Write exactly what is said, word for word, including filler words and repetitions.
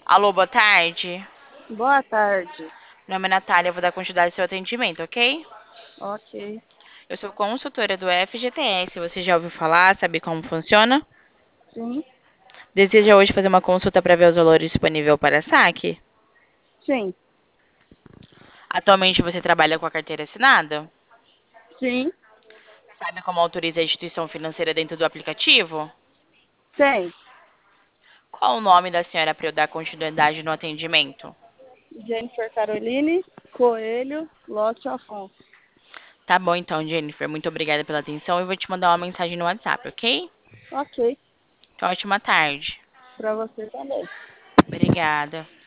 Alô, boa tarde. Boa tarde. Meu nome é Natália, eu vou dar continuidade ao seu atendimento, ok? Ok. Eu sou consultora do F G T S. Você já ouviu falar? Sabe como funciona? Sim, Deseja hoje fazer uma consulta para ver os valores disponíveis para saque? sim, Atualmente você trabalha com a carteira assinada? sim, Sabe como autoriza a instituição financeira dentro do aplicativo? tem. Qual o nome da senhora para eu dar continuidade no atendimento? Jennifer Caroline Coelho Lote Afonso. Tá bom então, Jennifer. Muito obrigada pela atenção. Eu vou te mandar uma mensagem no WhatsApp, ok? Ok, Então, ótima tarde. para você também. Obrigada.